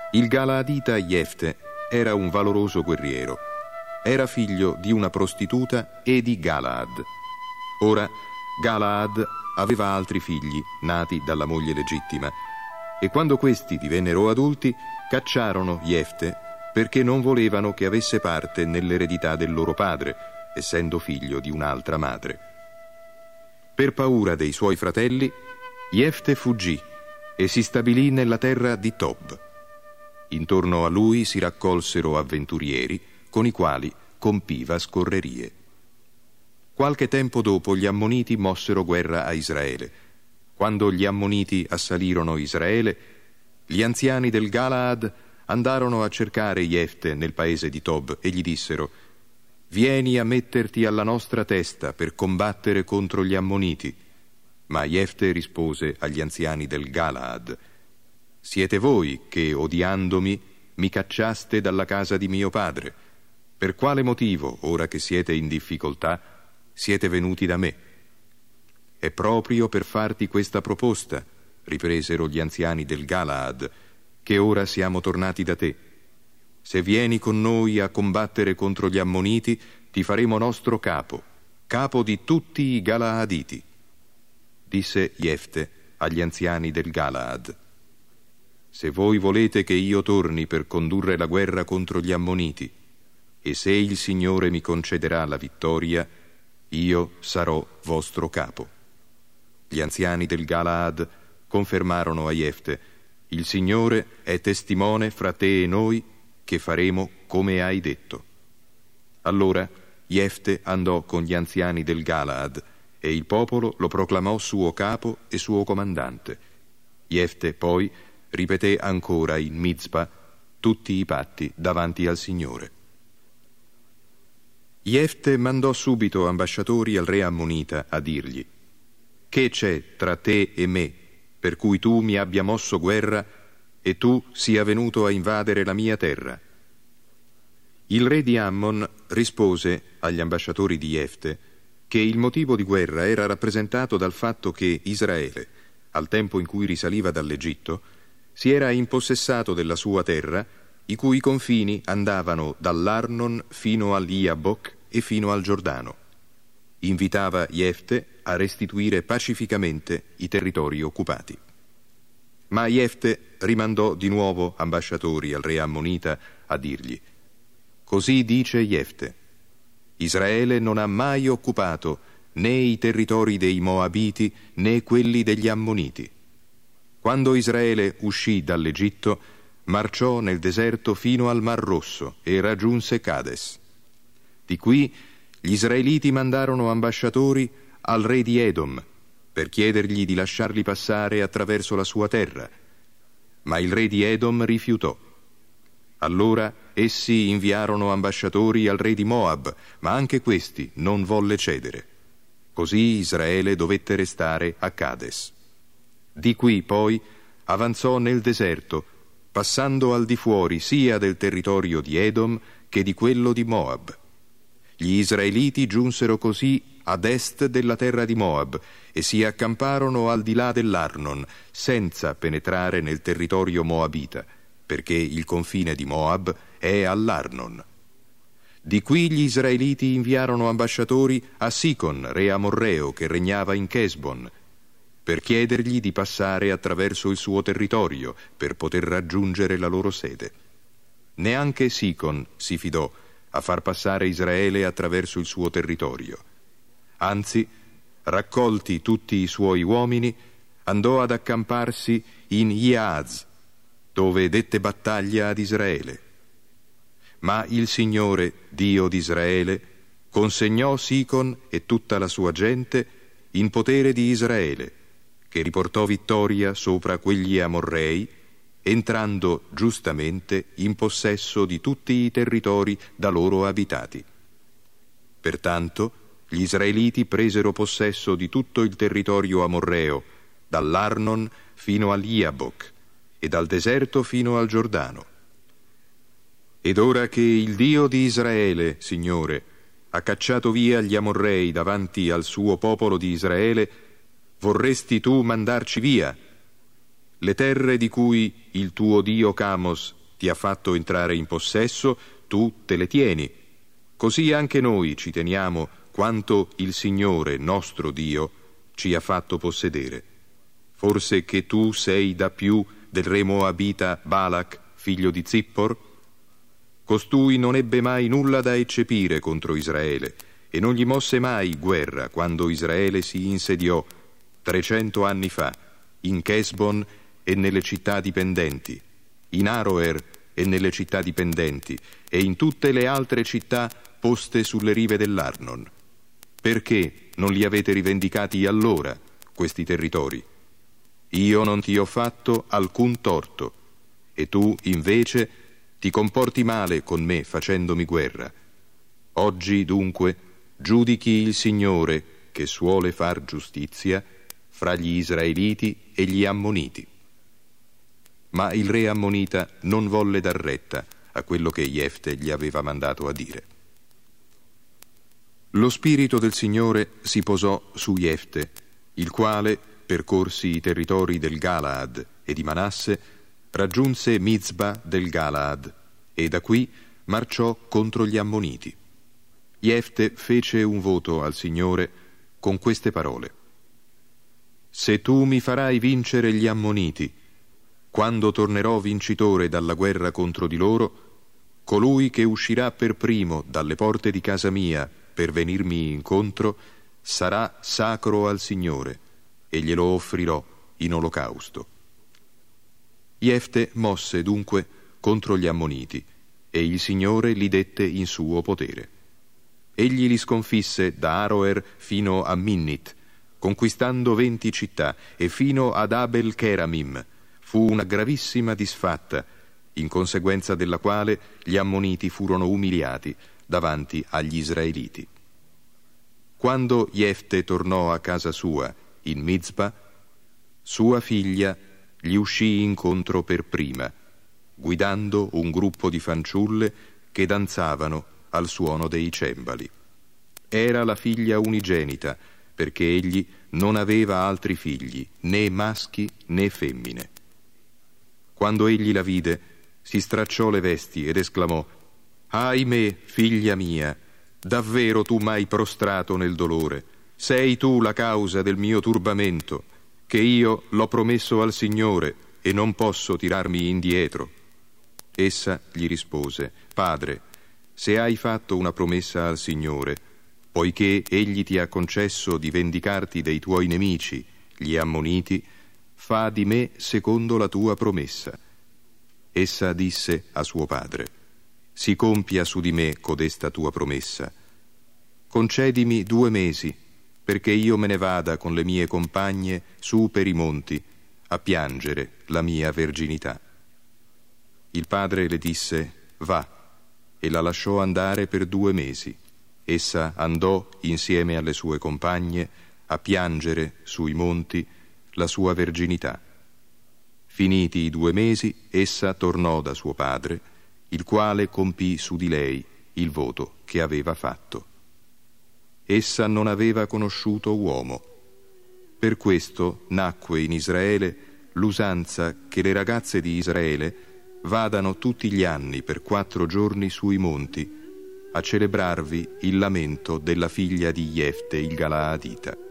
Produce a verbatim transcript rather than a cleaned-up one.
Il Galaadita Jefte era un valoroso guerriero. Era figlio di una prostituta e di Galaad. Ora, Galaad aveva altri figli, nati dalla moglie legittima, e quando questi divennero adulti, cacciarono Jefte perché non volevano che avesse parte nell'eredità del loro padre, essendo figlio di un'altra madre. Per paura dei suoi fratelli, Jefte fuggì e si stabilì nella terra di Tob. Intorno a lui si raccolsero avventurieri con i quali compiva scorrerie. Qualche tempo dopo gli Ammoniti mossero guerra a Israele. Quando gli Ammoniti assalirono Israele, gli anziani del Galaad andarono a cercare Jefte nel paese di Tob e gli dissero: «Vieni a metterti alla nostra testa per combattere contro gli Ammoniti». Ma Jefte rispose agli anziani del Galaad: «Siete voi che, odiandomi, mi cacciaste dalla casa di mio padre. Per quale motivo, ora che siete in difficoltà, siete venuti da me?» «È proprio per farti questa proposta», ripresero gli anziani del Galaad, «che ora siamo tornati da te. Se vieni con noi a combattere contro gli Ammoniti, ti faremo nostro capo, capo di tutti i Galaaditi». Disse Jefte agli anziani del Galaad: «Se voi volete che io torni per condurre la guerra contro gli Ammoniti, e se il Signore mi concederà la vittoria, io sarò vostro capo». Gli anziani del Galaad confermarono a Jefte: «Il Signore è testimone fra te e noi che faremo come hai detto». Allora Jefte andò con gli anziani del Galaad e il popolo lo proclamò suo capo e suo comandante. Jefte poi ripeté ancora in Mizpa tutti i patti davanti al Signore. Jefte mandò subito ambasciatori al re Ammonita a dirgli: «Che c'è tra te e me, per cui tu mi abbia mosso guerra e tu sia venuto a invadere la mia terra?» Il re di Ammon rispose agli ambasciatori di Jefte che il motivo di guerra era rappresentato dal fatto che Israele, al tempo in cui risaliva dall'Egitto, si era impossessato della sua terra, i cui confini andavano dall'Arnon fino all'Iabok e fino al Giordano. Invitava Jefte a restituire pacificamente i territori occupati. Ma Jefte rimandò di nuovo ambasciatori al re Ammonita a dirgli: «Così dice Jefte: Israele non ha mai occupato né i territori dei Moabiti né quelli degli Ammoniti. Quando Israele uscì dall'Egitto, marciò nel deserto fino al Mar Rosso e raggiunse Cades. Di qui gli israeliti mandarono ambasciatori al re di Edom per chiedergli di lasciarli passare attraverso la sua terra, ma il re di Edom rifiutò. Allora essi inviarono ambasciatori al re di Moab, ma anche questi non volle cedere. Così Israele dovette restare a Cades. Di qui poi avanzò nel deserto, passando al di fuori sia del territorio di Edom che di quello di Moab. Gli israeliti giunsero così ad est della terra di Moab e si accamparono al di là dell'Arnon, senza penetrare nel territorio moabita, perché il confine di Moab è all'Arnon. Di qui gli israeliti inviarono ambasciatori a Sicon, re amorreo, che regnava in Chesbon, per chiedergli di passare attraverso il suo territorio per poter raggiungere la loro sede. Neanche Sicon si fidò a far passare Israele attraverso il suo territorio. Anzi, raccolti tutti i suoi uomini, andò ad accamparsi in Iaz, dove dette battaglia ad Israele. Ma il Signore, Dio di Israele, consegnò Sicon e tutta la sua gente in potere di Israele, che riportò vittoria sopra quegli amorrei, entrando giustamente in possesso di tutti i territori da loro abitati. Pertanto gli israeliti presero possesso di tutto il territorio amorreo, dall'Arnon fino all'Iabok e dal deserto fino al Giordano. Ed ora che il Dio di Israele, Signore, ha cacciato via gli amorrei davanti al suo popolo di Israele, vorresti tu mandarci via le terre di cui il tuo Dio Camos ti ha fatto entrare in possesso, tu te le tieni. Così anche noi ci teniamo quanto il Signore, nostro Dio, ci ha fatto possedere. Forse che tu sei da più del re moabita Balak, figlio di Zippor? Costui non ebbe mai nulla da eccepire contro Israele, e non gli mosse mai guerra quando Israele si insediò trecento anni fa in Chesbon e nelle città dipendenti, in Aroer e nelle città dipendenti, e in tutte le altre città poste sulle rive dell'Arnon. Perché non li avete rivendicati allora, questi territori? Io non ti ho fatto alcun torto, e tu, invece, ti comporti male con me facendomi guerra. Oggi, dunque, giudichi il Signore, che suole far giustizia, fra gli Israeliti e gli Ammoniti. Ma il re Ammonita non volle dar retta a quello che Jefte gli aveva mandato a dire. Lo spirito del Signore si posò su Jefte, il quale, percorsi i territori del Galaad e di Manasse, raggiunse Mizba del Galaad e da qui marciò contro gli Ammoniti. Jefte fece un voto al Signore con queste parole: Se tu mi farai vincere gli Ammoniti, quando tornerò vincitore dalla guerra contro di loro, colui che uscirà per primo dalle porte di casa mia per venirmi incontro sarà sacro al Signore, e glielo offrirò in olocausto. Jefte mosse dunque contro gli Ammoniti, e il Signore li dette in suo potere. Egli li sconfisse da Aroer fino a Minnit, conquistando venti città, e fino ad Abel Keramim. Fu una gravissima disfatta, in conseguenza della quale gli Ammoniti furono umiliati davanti agli Israeliti. Quando Jefte tornò a casa sua, in Mizpa, sua figlia gli uscì incontro per prima, guidando un gruppo di fanciulle che danzavano al suono dei cembali. Era la figlia unigenita, perché egli non aveva altri figli, né maschi né femmine. Quando egli la vide, si stracciò le vesti ed esclamò: Ahimè, figlia mia, davvero tu m'hai prostrato nel dolore. Sei tu la causa del mio turbamento, che io l'ho promesso al Signore e non posso tirarmi indietro. Essa gli rispose: Padre, se hai fatto una promessa al Signore, poiché egli ti ha concesso di vendicarti dei tuoi nemici, gli Ammoniti, fa di me secondo la tua promessa. Essa disse a suo padre: Si compia su di me codesta tua promessa. Concedimi due mesi, perché io me ne vada con le mie compagne su per i monti a piangere la mia verginità. Il padre le disse: Va, e la lasciò andare per due mesi. Essa andò insieme alle sue compagne a piangere sui monti la sua verginità. Finiti i due mesi, essa tornò da suo padre, il quale compì su di lei il voto che aveva fatto. Essa non aveva conosciuto uomo. Per questo nacque in Israele l'usanza che le ragazze di Israele vadano tutti gli anni per quattro giorni sui monti a celebrarvi il lamento della figlia di Jefte il Galaadita.